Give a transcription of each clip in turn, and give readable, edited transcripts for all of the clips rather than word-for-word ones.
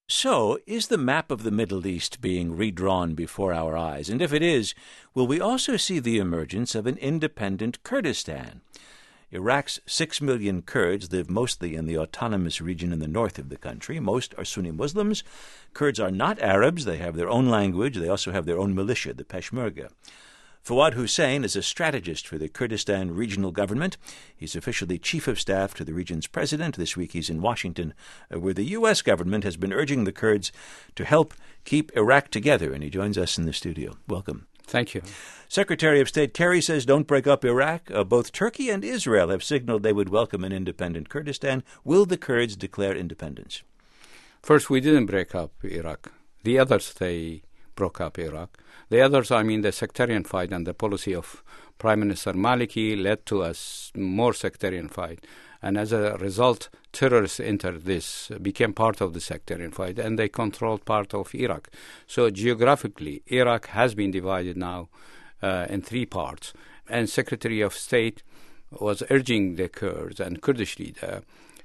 So, is the map of the Middle East being redrawn before our eyes? And if it is, will we also see the emergence of an independent Kurdistan? Iraq's 6 million Kurds live mostly in the autonomous region in the north of the country. Most are Sunni Muslims. Kurds are not Arabs. They have their own language. They also have their own militia, the Peshmerga. Fawad Hussein is a strategist for the Kurdistan regional government. He's officially chief of staff to the region's president. This week he's in Washington, where the U.S. government has been urging the Kurds to help keep Iraq together, and he joins us in the studio. Welcome. Thank you. Secretary of State Kerry says don't break up Iraq. Both Turkey and Israel have signaled they would welcome an independent Kurdistan. Will the Kurds declare independence? First, we didn't break up Iraq. The others, they broke up Iraq. The others, the sectarian fight and the policy of Prime Minister Maliki led to a more sectarian fight. And as a result, terrorists entered this, became part of the sectarian fight, and they controlled part of Iraq. So geographically, Iraq has been divided now in three parts. And Secretary of State was urging the Kurds and Kurdish leader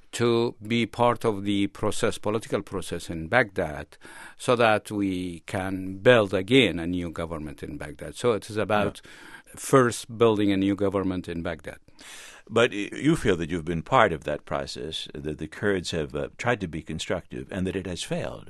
to be part of the process, political process in Baghdad, so that we can build again a new government in Baghdad. So it is about first building a new government in Baghdad. But you feel that you've been part of that process, that the Kurds have tried to be constructive, and that it has failed.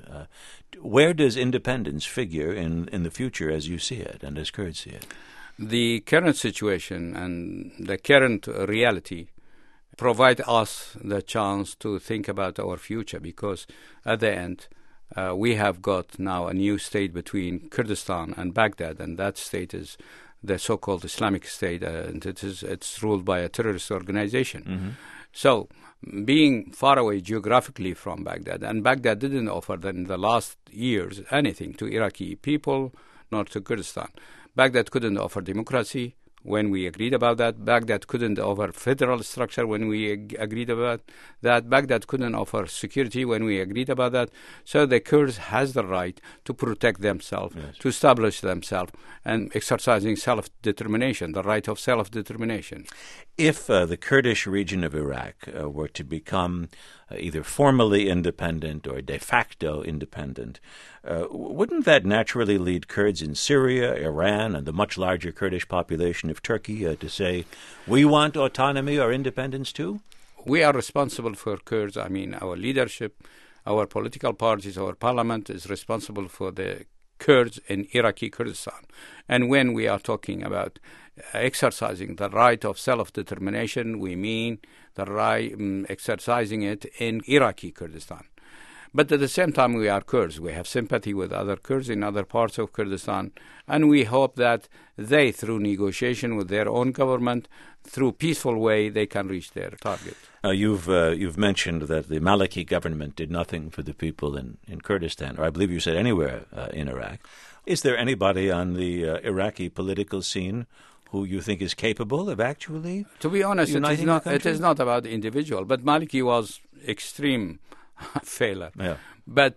Where does independence figure in the future as you see it and as Kurds see it? The current situation and the current reality provide us the chance to think about our future, because at the end, we have got now a new state between Kurdistan and Baghdad, and that state is the so-called Islamic State, and it's ruled by a terrorist organization. Mm-hmm. So, being far away geographically from Baghdad, and Baghdad didn't offer in the last years anything to Iraqi people, nor to Kurdistan. Baghdad couldn't offer democracy when we agreed about that. Baghdad couldn't offer federal structure when we agreed about that. Baghdad couldn't offer security when we agreed about that. So the Kurds has the right to protect themselves, yes, to establish themselves, and exercising self-determination, the right of self-determination. If the Kurdish region of Iraq were to become either formally independent or de facto independent, wouldn't that naturally lead Kurds in Syria, Iran, and the much larger Kurdish population of Turkey to say, we want autonomy or independence too? We are responsible for Kurds. Our leadership, our political parties, our parliament is responsible for the Kurds in Iraqi Kurdistan. And when we are talking about exercising the right of self-determination, we mean the right exercising it in Iraqi Kurdistan. But at the same time, we are Kurds. We have sympathy with other Kurds in other parts of Kurdistan, and we hope that they, through negotiation with their own government, through peaceful way, they can reach their target. You've mentioned that the Maliki government did nothing for the people in Kurdistan, or I believe you said anywhere in Iraq. Is there anybody on the Iraqi political scene who you think is capable of actually To be honest, it is not about the individual, but Maliki was extreme failure. Yeah. But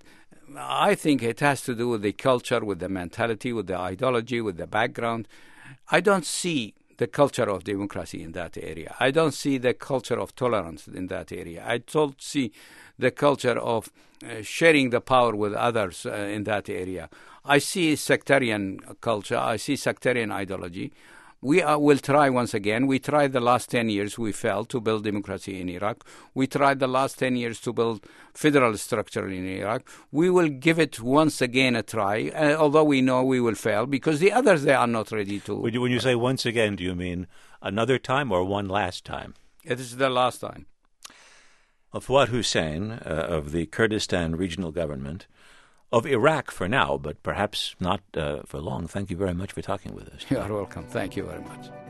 I think it has to do with the culture, with the mentality, with the ideology, with the background. I don't see the culture of democracy in that area. I don't see the culture of tolerance in that area. I don't see the culture of sharing the power with others in that area. I see sectarian culture. I see sectarian ideology. We will try once again. We tried the last 10 years. We failed to build democracy in Iraq. We tried the last 10 years to build federal structure in Iraq. We will give it once again a try, although we know we will fail, because the others, they are not ready to. When you say once again, do you mean another time or one last time? It is the last time. Fawad Hussein of the Kurdistan Regional Government of Iraq for now, but perhaps not for long. Thank you very much for talking with us. You are welcome. Thank you very much.